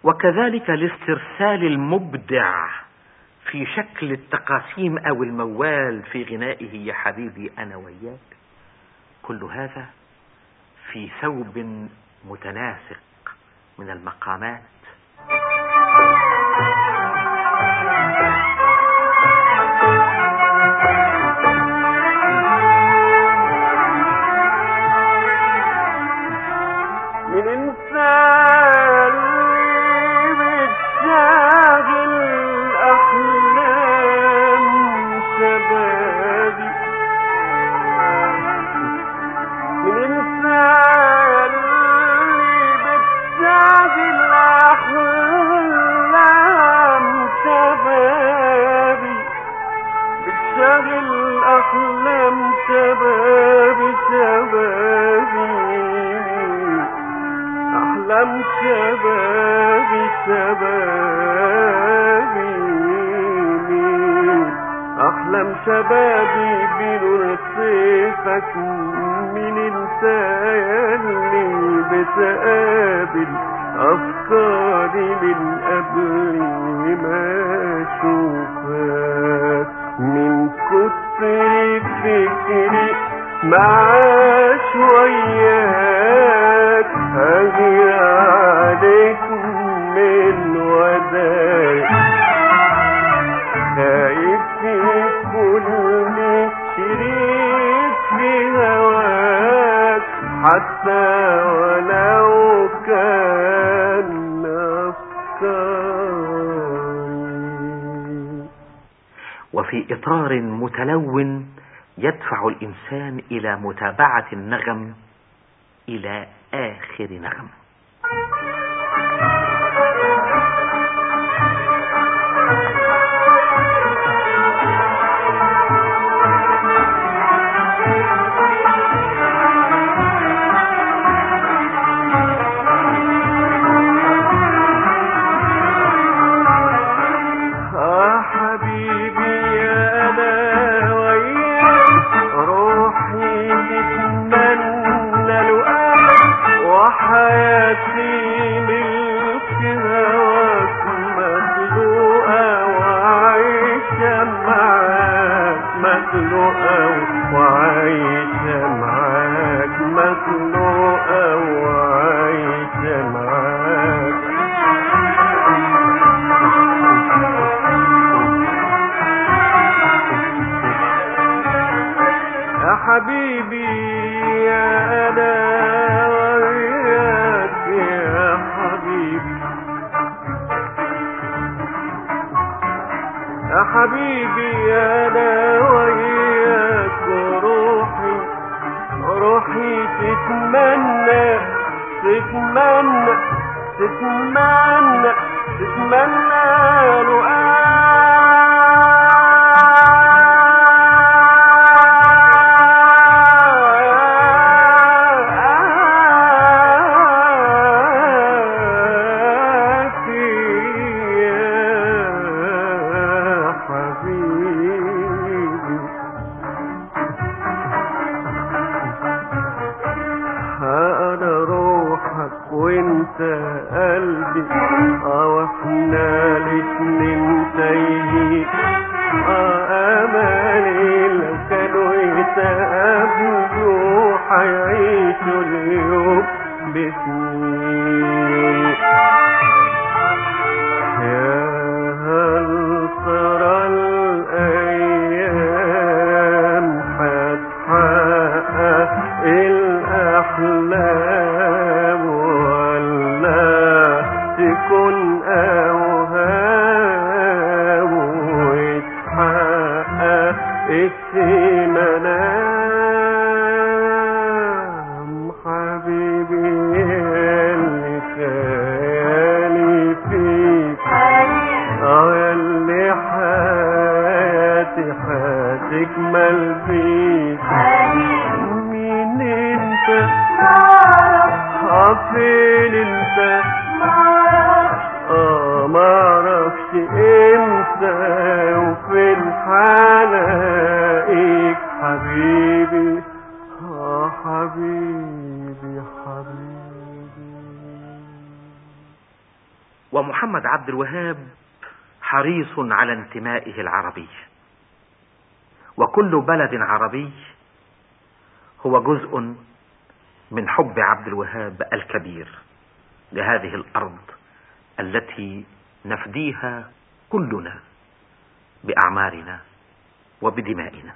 وكذلك الاسترسال المبدع في شكل التقاسيم أو الموال في غنائه يا حبيبي أنا وياك، كل هذا في ثوب متناسق من المقامات. من إنسان بتشاغل أحلام شبابي، من إنسان بتشاغل أحلام شبابي، بتشاغل أحلام شبابي أحلام شبابي أحلام شبابي بنور صيفك. من إنسان اللي بتقابل أفكاري من قبل ما أشوفك، من كتر فكري مع شويات هاجي عليك من وداك، خايف في كل شريك في هواك حتى ولو كان أفكاري. وفي إطار متلون يدفع الإنسان إلى متابعة النغم إلى آخر نغم. حبيبي يا أنا وياك يا حبيبي، يا حبيبي أنا وياك، روحي تتمنى تتمنى تتمنى تتمنى وانت قلبي، واحنا الاتنين تايهين، امالي لو كانوا يتقابلوا حيعيشوا اليوم بسنين. يا هل ترى الايام هتحقق الاحلام تكون أوهام ويتحقق المنام؟ حبيبي اللي خيالي فيك، اللي حياتي هتكمل بيك. مين انت؟ فين انت؟ معرفش امتى وفين حلاقيك حبيبي، حبيبي حبيبي. ومحمد عبد الوهاب حريص على انتمائه العربي، وكل بلد عربي هو جزء من حب عبد الوهاب الكبير لهذه الأرض التي نفديها كلنا بأعمارنا وبدمائنا.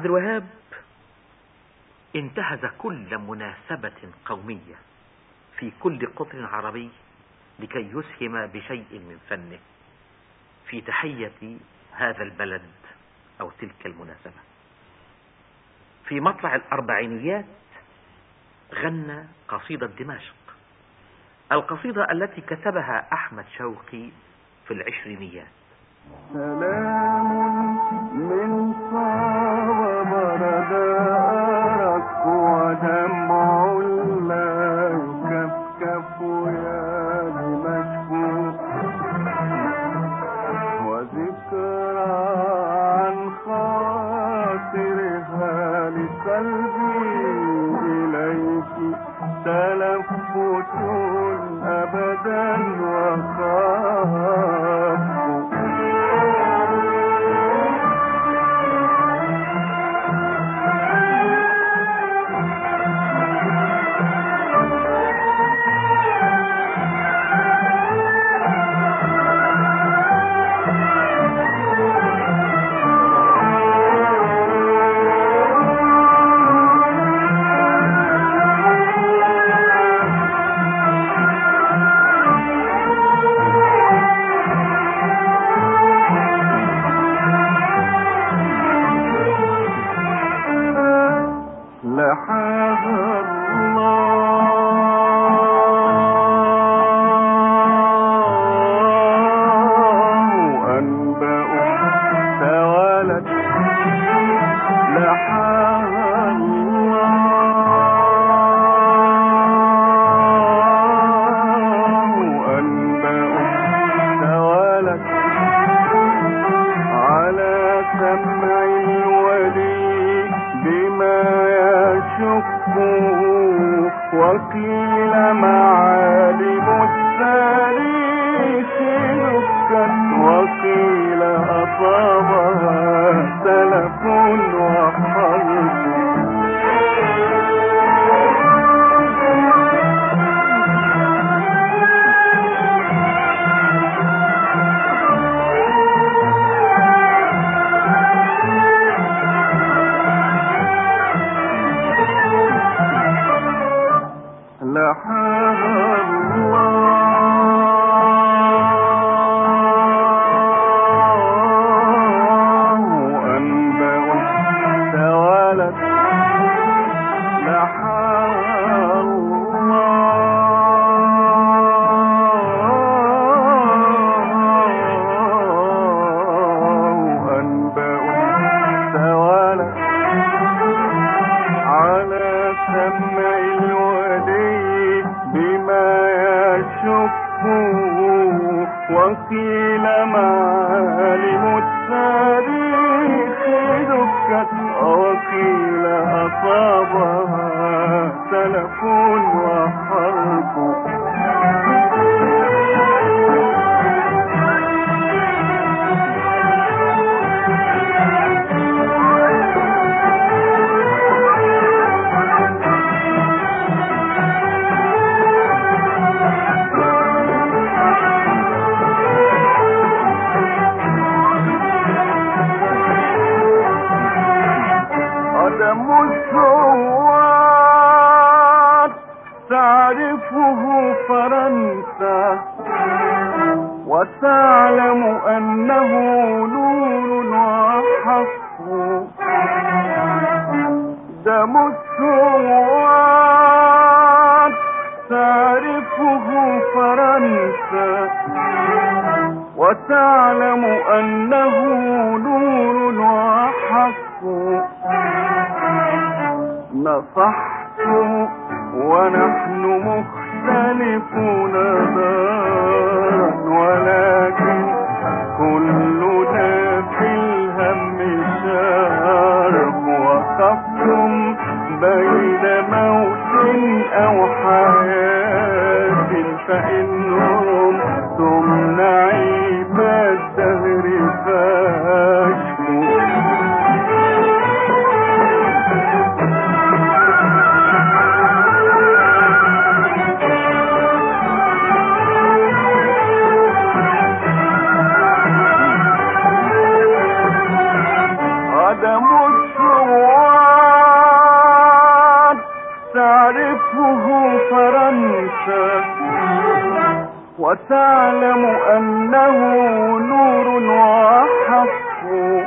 عبد الوهاب انتهز كل مناسبة قومية في كل قطر عربي لكي يسهم بشيء من فنه في تحية هذا البلد أو تلك المناسبة. في مطلع الأربعينيات غنى قصيدة دمشق، القصيدة التي كتبها أحمد شوقي في العشرينيات. سلام من صاب بردارك ودمع لا يكفكف يا دمشق، وذكرى عن خاطرها لقلبي إليك تلفت أبدا وخاف. وقيل معالم التاريخ دكت، وقيل أصابها سلف وحرب. وقيل معالم التاريخ دكت، وقيل أصابها سلف وحرب. قدم الثوار تعرفه فرنسا، وتعلم أنه نور وحق. دم الثوار تعرفه فرنسا، وتعلم أنه نور وحق. نصحت ونحن مختلفون دارا، ولكن كلنا في الهم شارب. وقفتم بين موت أو حياة، فإنهم تمنعي بالدهر فاشكوا. وتعلم أنه نور وحق.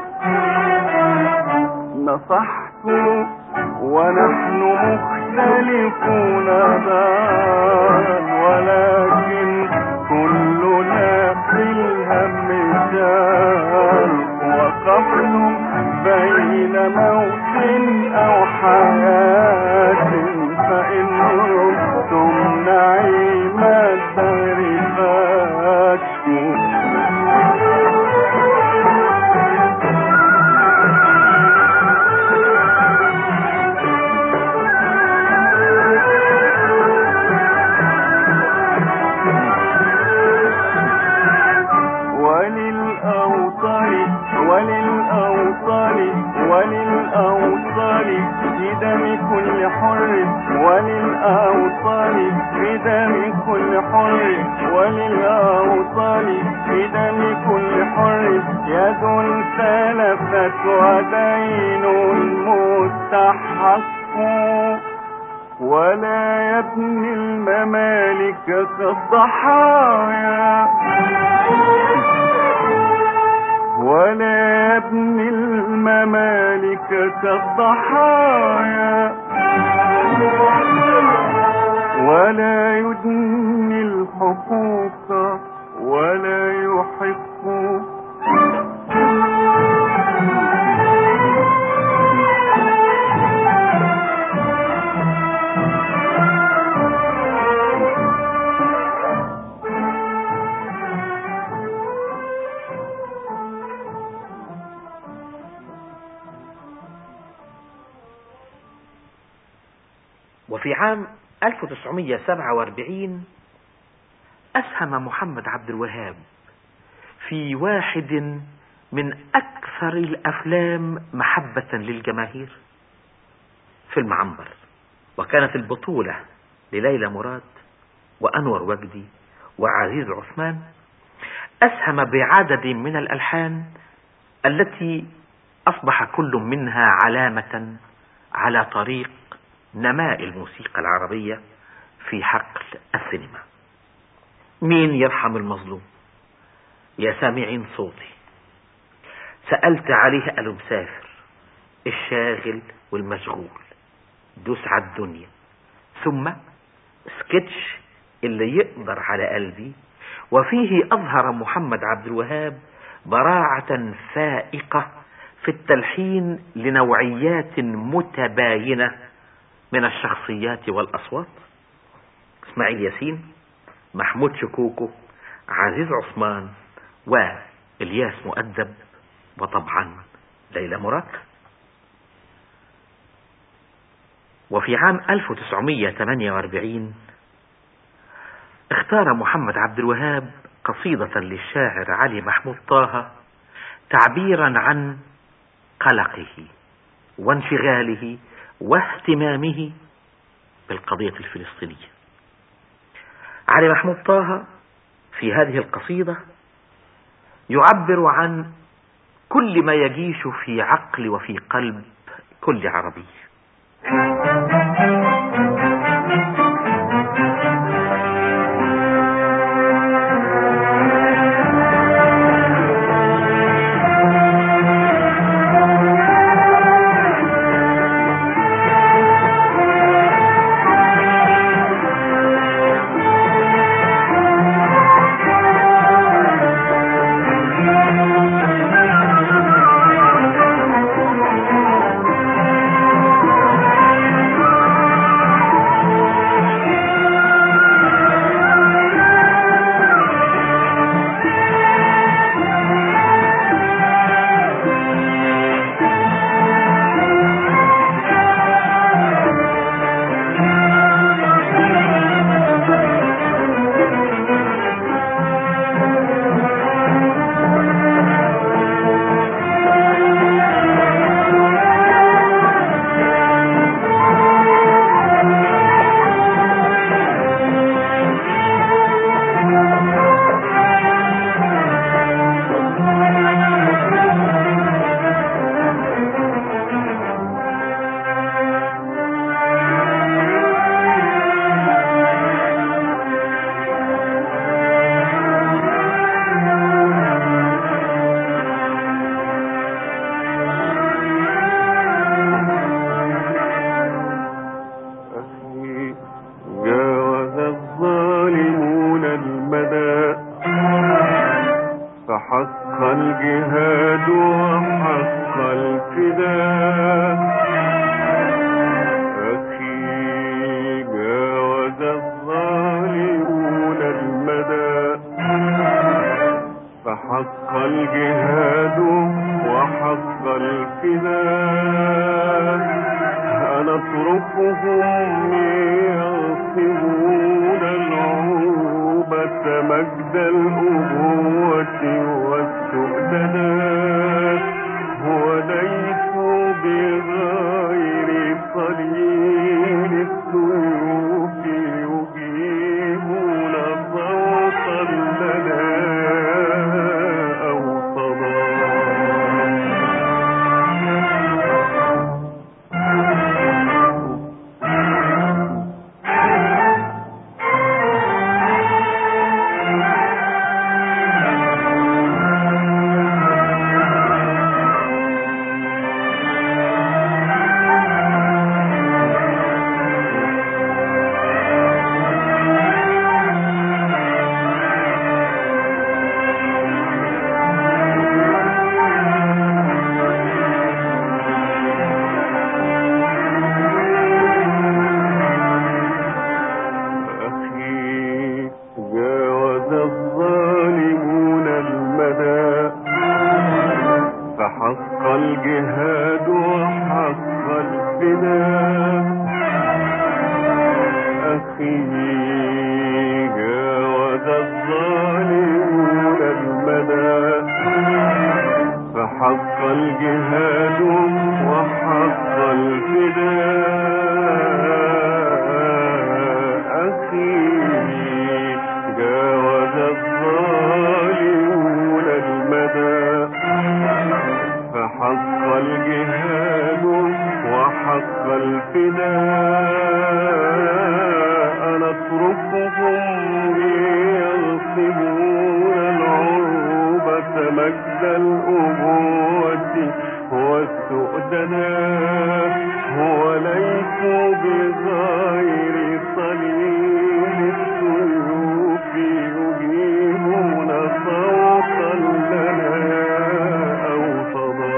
نصحت ونحن مختلفون دارا، ولكن كلنا في الهم شار، وقفل بين موت أو حياة، فإن رمتم نعيم الدهر فاكشفوا. وللأوطان بدم كل حر، وللأوطان بدم كل حر، وللأوطان بدم كل حر، يد تلفت ودين مستحق. ولا يبني الممالك كالضحايا، ولا يبني الممالك كالضحايا، ولا يدني الحقوق ولا يحق. وفي عام 1947 أسهم محمد عبد الوهاب في واحد من أكثر الأفلام محبة للجماهير، فيلم عنبر، وكانت البطولة لليلى مراد وأنور وجدي وعزيز عثمان. أسهم بعدد من الألحان التي أصبح كل منها علامة على طريق نماء الموسيقى العربية في حقل السينما. مين يرحم المظلوم، يا سامعين صوتي، سألت عليه قالوا مسافر، الشاغل والمشغول، دوس على الدنيا، ثم سكتش اللي يقدر على قلبي. وفيه أظهر محمد عبد الوهاب براعة فائقة في التلحين لنوعيات متباينة من الشخصيات والأصوات: اسماعيل ياسين، محمود شكوكو، عزيز عثمان، وإلياس مؤدب، وطبعا ليلى مراد. وفي عام 1948 اختار محمد عبد الوهاب قصيدة للشاعر علي محمود طه تعبيرا عن قلقه وانشغاله واهتمامه بالقضية الفلسطينية. علي محمود طه في هذه القصيدة يعبر عن كل ما يجيش في عقل وفي قلب كل عربي. الجهاد وحق الفداء نتركهم يغصبون العروبة مجد الأبوة والسؤدداء وليسوا بغير صليل السيوف يجيبون صوتا لنا أو صدى فحق الجهاد وحق الفداء أخي جاوز الظالمون المدى فحق الجهاد وحق الفداء أخي جاوز الظالمون المدى فحق الجهاد وحق الفداء نتركهم يغصبون العروبة مجد الأبوة والسؤدداء وليسوا بغير صليل السيوف يجيبون صوتا لنا أو صدى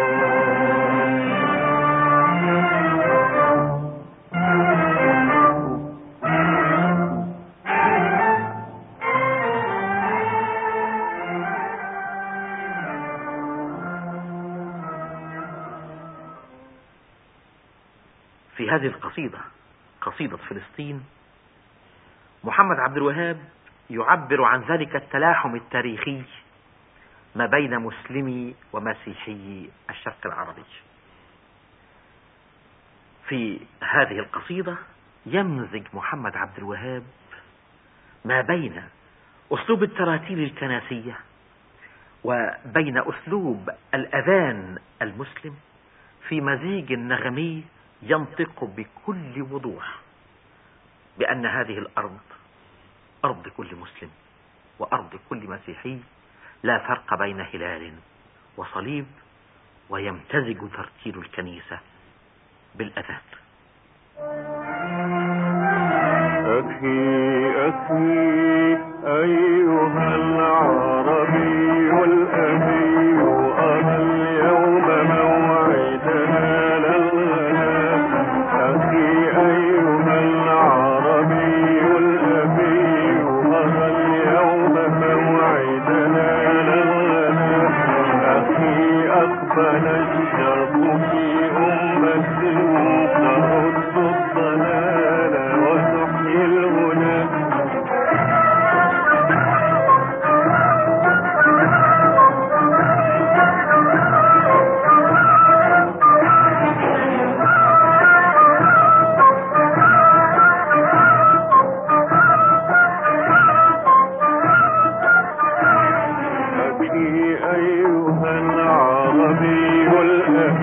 في هذه القصيدة، قصيدة فلسطين، محمد عبد الوهاب يعبر عن ذلك التلاحم التاريخي ما بين مسلمي ومسيحي الشرق العربي. في هذه القصيدة يمزج محمد عبد الوهاب ما بين أسلوب التراتيل الكنسية وبين أسلوب الأذان المسلم في مزيج نغمي ينطق بكل وضوح بأن هذه الأرض أرض كل مسلم وأرض كل مسيحي، لا فرق بين هلال وصليب، ويمتزج ترتيل الكنيسة بالأذان. أخي أخي أيها العربي الأبي أرى اليوم موعدنا للغنى أخي أيها العربي الأبي أرى اليوم موعدنا للغنى أخي أقبل الشرق في أمة ترد الضلال وتحيي الهدى أيها العربي الأبي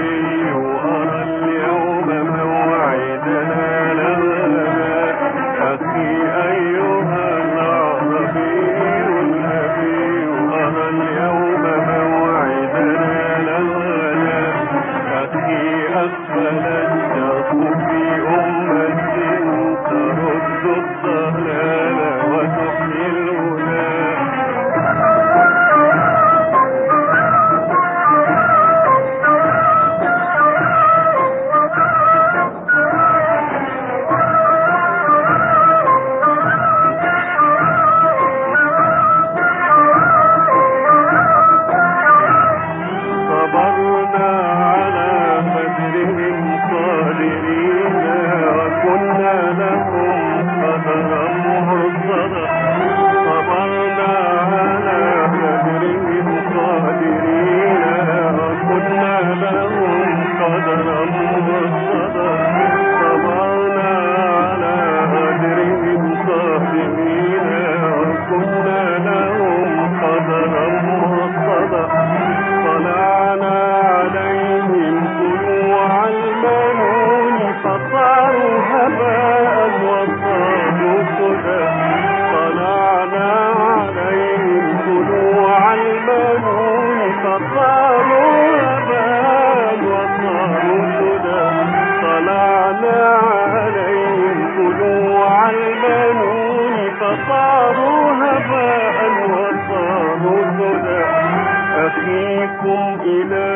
بكم إلى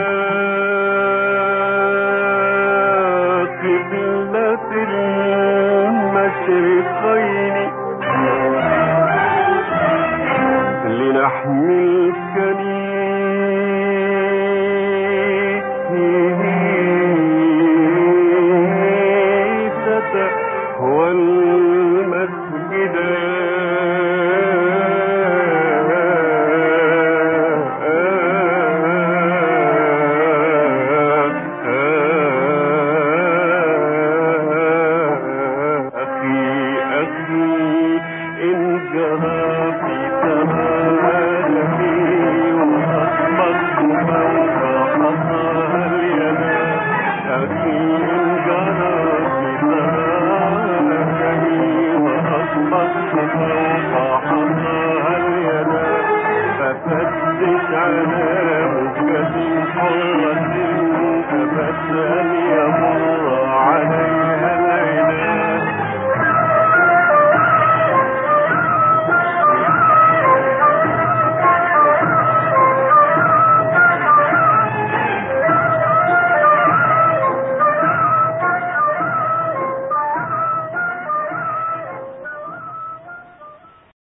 قبلة المشرقين لنحمل الكنيسة والمسجد ففتش على مكة حرة أبت أن يمر